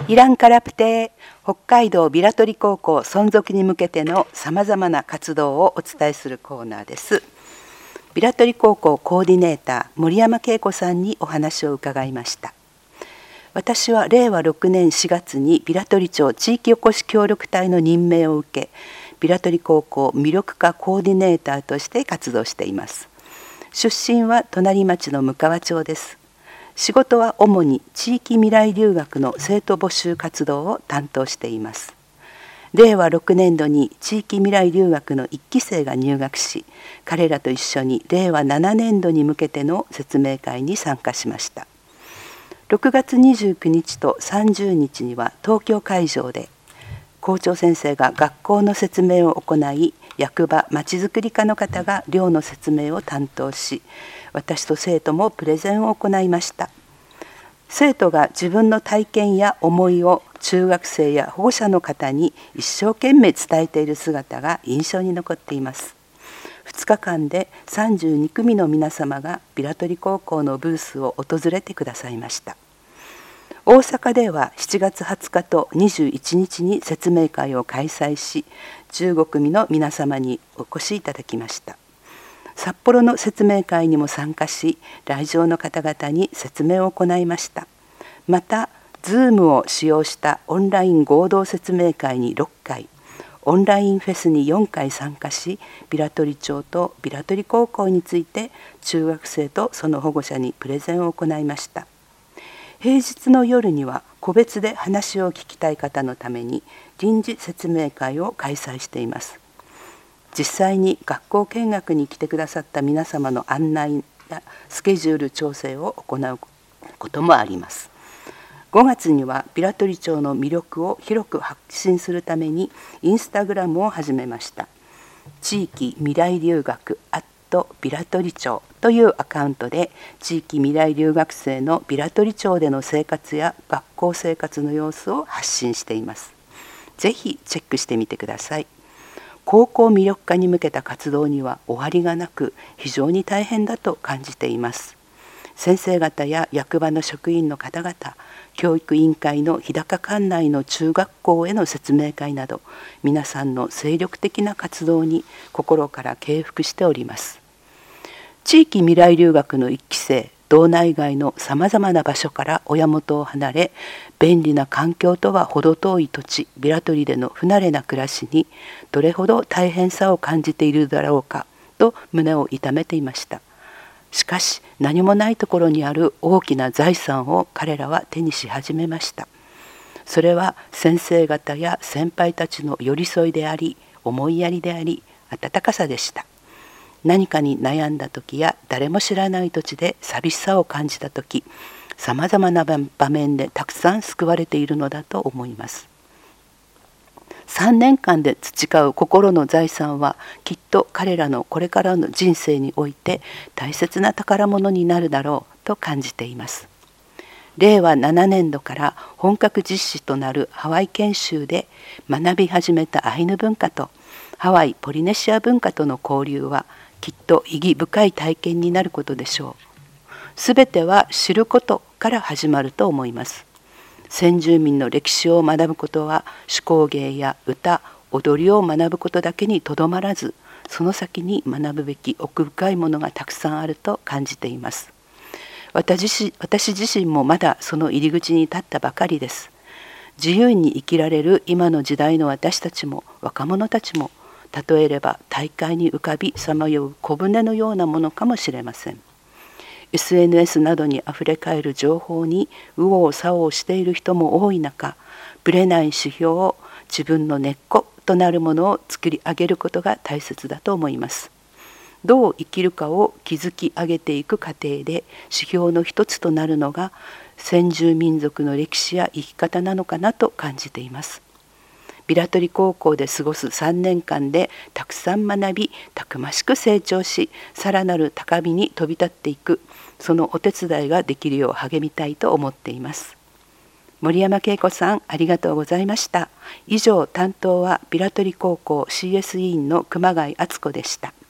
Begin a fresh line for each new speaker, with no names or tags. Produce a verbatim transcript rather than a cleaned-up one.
イランカラプテー、北海道ビラトリ高校存続に向けてのさまざまな活動をお伝えするコーナーです。ビラトリ高校コーディネーター森山恵子さんにお話を伺いました。私はれいわろくねんしがつにビラトリ町地域おこし協力隊の任命を受け、ビラトリ高校魅力化コーディネーターとして活動しています。出身は隣町のむかわ町です。仕事は主に地域未来留学の生徒募集活動を担当しています。れいわろくねんどに地域未来留学のいっきせいが入学し、彼らと一緒にれいわななねんどに向けての説明会に参加しました。ろくがつにじゅうくにちとさんじゅうにちには東京会場で校長先生が学校の説明を行い、役場まちづくり課の方が寮の説明を担当し、私と生徒もプレゼンを行いました。生徒が自分の体験や思いを中学生や保護者の方に一生懸命伝えている姿が印象に残っています。ふつかかんでさんじゅうにくみの皆様がビラトリ高校のブースを訪れてくださいました。大阪ではしちがつはつかとにじゅういちにちに説明会を開催し、じゅうごくみの皆様にお越しいただきました。札幌の説明会にも参加し、来場の方々に説明を行いました。また、Zoom を使用したオンライン合同説明会にろっかい、オンラインフェスによんかい参加し、ビラトリ町とビラトリ高校について中学生とその保護者にプレゼンを行いました。平日の夜には個別で話を聞きたい方のために臨時説明会を開催しています。実際に学校見学に来てくださった皆様の案内やスケジュール調整を行うこともあります。ごがつにはビラトリ町の魅力を広く発信するためにインスタグラムを始めました。地域未来留学アットビラトリ町というアカウントで地域未来留学生のビラトリ町での生活や学校生活の様子を発信しています。ぜひチェックしてみてください。高校魅力化に向けた活動には終わりがなく、非常に大変だと感じています。先生方や役場の職員の方々、教育委員会の日高管内の中学校への説明会など、皆さんの精力的な活動に心から敬服しております。地域未来留学のいっきせい、道内外のさまざまな場所から親元を離れ、便利な環境とは程遠い土地ビラトリでの不慣れな暮らしにどれほど大変さを感じているだろうかと胸を痛めていました。しかし何もないところにある大きな財産を彼らは手にし始めました。それは先生方や先輩たちの寄り添いであり、思いやりであり、温かさでした。何かに悩んだ時や誰も知らない土地で寂しさを感じた時、さまざまな場面でたくさん救われているのだと思います。さんねんかんで培う心の財産はきっと彼らのこれからの人生において大切な宝物になるだろうと感じています。れいわななねんどから本格実施となるハワイ研修で学び始めたアイヌ文化とハワイ・ポリネシア文化との交流はきっと意義深い体験になることでしょう。すべては知ることから始まると思います。先住民の歴史を学ぶことは手工芸や歌、踊りを学ぶことだけにとどまらず、その先に学ぶべき奥深いものがたくさんあると感じています。私、私自身もまだその入り口に立ったばかりです。自由に生きられる今の時代の私たちも若者たちも、例えれば大海に浮かびさまよう小舟のようなものかもしれません。エスエヌエス などにあふれかえる情報に右往左往している人も多い中、ぶれない指標を自分の根っことなるものを作り上げることが大切だと思います。どう生きるかを築き上げていく過程で指標の一つとなるのが先住民族の歴史や生き方なのかなと感じています。ビラトリ高校で過ごすさんねんかんでたくさん学び、たくましく成長し、さらなる高みに飛び立っていく、そのお手伝いができるよう励みたいと思っています。森山恵子さん、ありがとうございました。以上、担当はビラトリ高校 シーエス 委員の熊谷敦子でした。